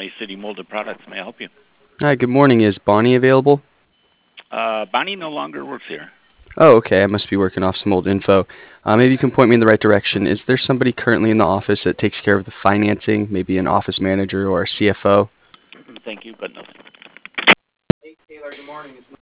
Valley City Molded Products. May I help you? Hi, good morning. Is Bonnie available? Bonnie no longer works here. Oh, okay. I must be working off some old info. Maybe you can point me in the right direction. Is there somebody currently in the office that takes care of the financing, maybe an office manager or a CFO? Thank you, but no.